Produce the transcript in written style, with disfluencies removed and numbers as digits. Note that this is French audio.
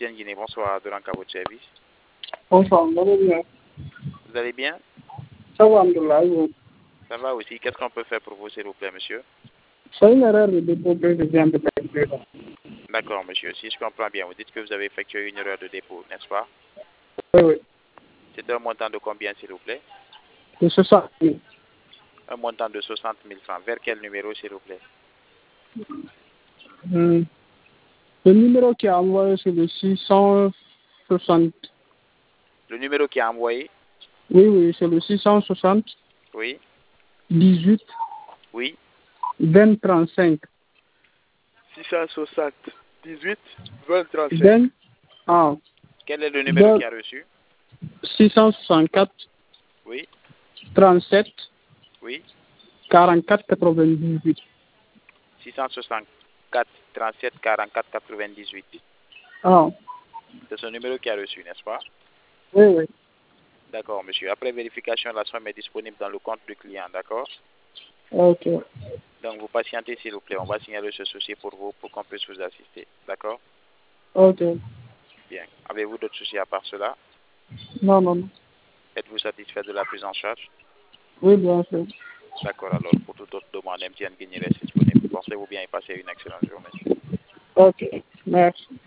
MTN Guinée, bonsoir, Doranka, votre service. Bonsoir, vous allez bien? Vous allez bien? Ça va, Alhamdoulilah, vous? Ça va aussi. Qu'est-ce qu'on peut faire pour vous, s'il vous plaît, monsieur? C'est une erreur de dépôt que je viens de faire. D'accord, monsieur. Si je comprends bien, vous dites que vous avez effectué une erreur de dépôt, n'est-ce pas? Oui, oui. C'est un montant de combien, s'il vous plaît? De 60 000. Un montant de 60 000 francs. Vers quel numéro, s'il vous plaît? Le numéro qui a envoyé, c'est le 660. Le numéro qui a envoyé? Oui, oui, c'est le 660 Oui. 18 Oui. 20 35. 660 18 20 35. 20, ah, Quel est le numéro qui a reçu? 664 Oui. 37 Oui. 44 98. 664 37 44 98. Ah, C'est ce numéro qui a reçu, n'est-ce pas? oui, oui. D'accord, monsieur. Après vérification, la somme est disponible dans le compte du client, d'accord? Ok. Donc, vous patientez, s'il vous plaît. On va signaler ce souci pour vous pour qu'on puisse vous assister, d'accord? Ok. Bien. Avez-vous d'autres soucis à part cela? Non, non, non. Êtes-vous satisfait de la prise en charge? Oui, bien sûr. D'accord, alors, pour toute autre demande, MTN Guinée reste disponible. Portez-vous bien et passez une excellente journée. Ok. Merci.